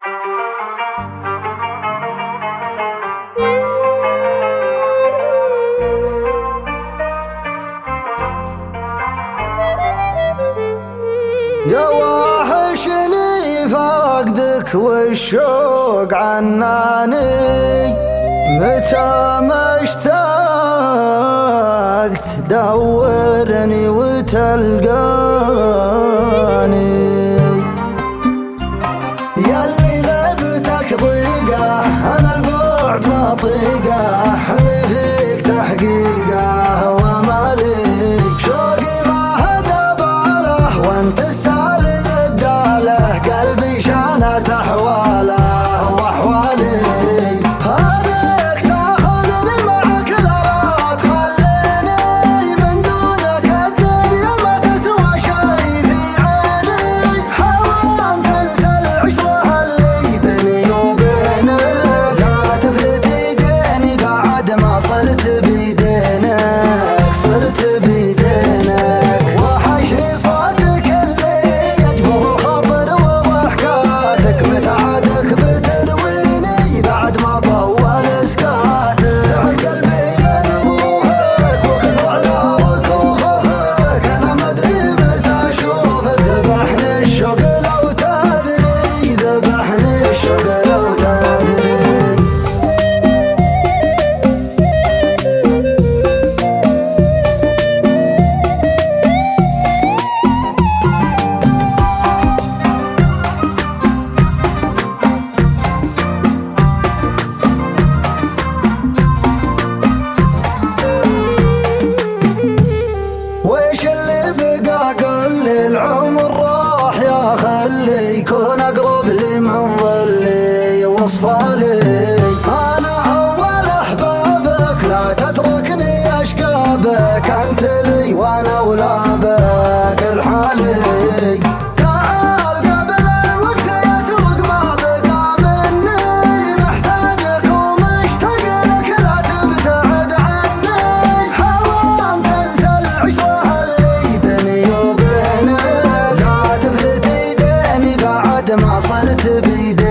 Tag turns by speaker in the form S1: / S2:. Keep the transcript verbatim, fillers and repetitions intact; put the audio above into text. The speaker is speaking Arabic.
S1: يا واحشني فاقدك والشوق عناني، متى ما اشتقت دورني وتلقاني. ياللي غبتك ضيقة أنا البعد ما طيقة، حلمي فيك تحقيقة ومالي شوقي ما هدى باله، وانت السالي الداله قلبي شانت أحواله وأحوالي. هذيك تاخذني معك لا تخليني، من دونك الدنيا ما تسوى شي في عيني. حرام تنسى العشرة اللي بيني وبينك، لا تفلت ايديني بعد ما صرت بيدينك، صرت بيدينك. وحشني صوتك اللي يجبر الخاطر وضحكاتك، متى عادك بترويني بعد ما طول سكاتك. قلبي من روحك وكثر عذابك وخوفك، انا ما ادري متى اشوفك. ذبحني الشوق لو تدري، ذبحني الشوق لو تدري. ويش اللي بقى قل لي، العمر راح يا خلي يكون اقرب لي من ظلي وصفالي. انا اول احبابك لا تتركني اشقابك، انت لي وانا ولا بك الحالي. تعال قبل الوقت يسوق ما بقى مني، محتاجك ومشتاق لك لا تبتعد عني. حرام تنسى العشرة اللي بيني وبينك، لا تفلت ايديني بعد ما صرت بيدينك.